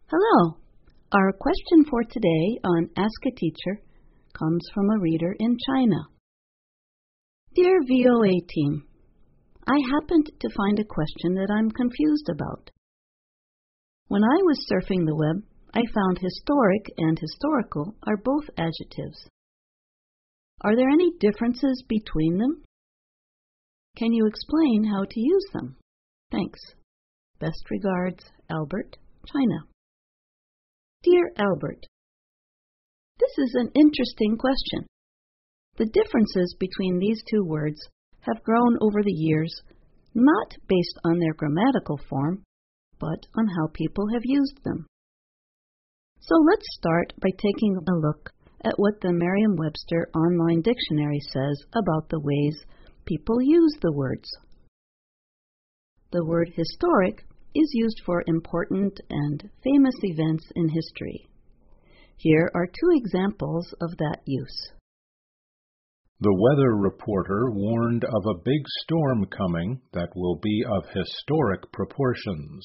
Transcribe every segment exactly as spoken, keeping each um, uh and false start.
Hello. Our question for today on Ask a Teacher comes from a reader in China. Dear V O A team, I happened to find a question that I'm confused about. When I was surfing the web, I found historic and historical are both adjectives. Are there any differences between them? Can you explain how to use them? Thanks. Best regards, Albert, China. Dear Albert, this is an interesting question. The differences between these two words have grown over the years, not based on their grammatical form, but on how people have used them. So let's start by taking a look at what the Merriam-Webster Online Dictionary says about the ways people use the words. The word historic is used for important and famous events in history. Here are two examples of that use. The weather reporter warned of a big storm coming that will be of historic proportions.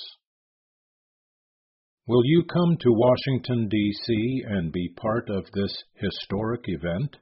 Will you come to Washington, D C and be part of this historic event?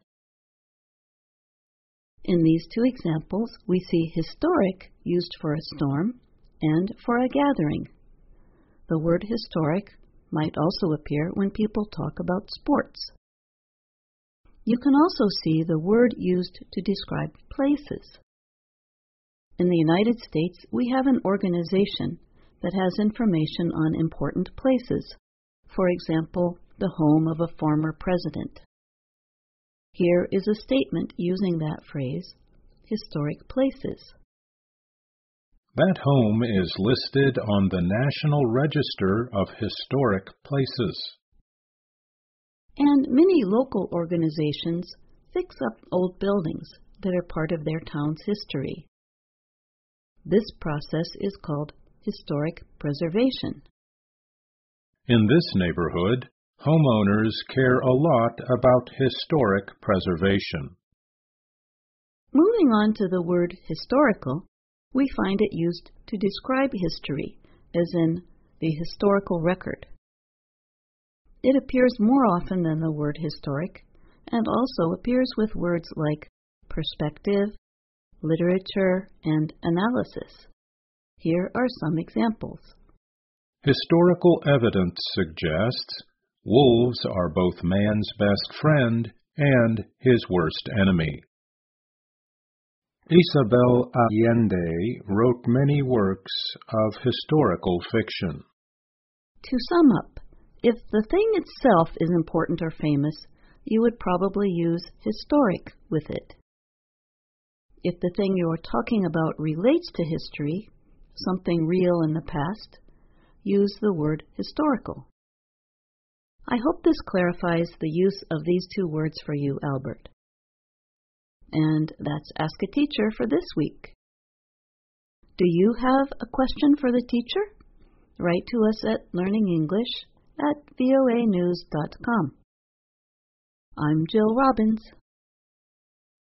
In these two examples, we see historic used for a storm and for a gathering. The word historic might also appear when people talk about sports. You can also see the word used to describe places. In the United States, we have an organization that has information on important places, for example, the home of a former president. Here is a statement using that phrase, historic places. That home is listed on the National Register of Historic Places. And many local organizations fix up old buildings that are part of their town's history. This process is called historic preservation. In this neighborhood, homeowners care a lot about historic preservation. Moving on to the word historical, we find it used to describe history, as in the historical record. It appears more often than the word historic, and also appears with words like perspective, literature, and analysis. Here are some examples. Historical evidence suggests wolves are both man's best friend and his worst enemy. Isabel Allende wrote many works of historical fiction. To sum up, if the thing itself is important or famous, you would probably use historic with it. If the thing you are talking about relates to history, something real in the past, use the word historical. I hope this clarifies the use of these two words for you, Albert. And that's Ask a Teacher for this week. Do you have a question for the teacher? Write to us at learning english at voa news dot com. I'm Jill Robbins.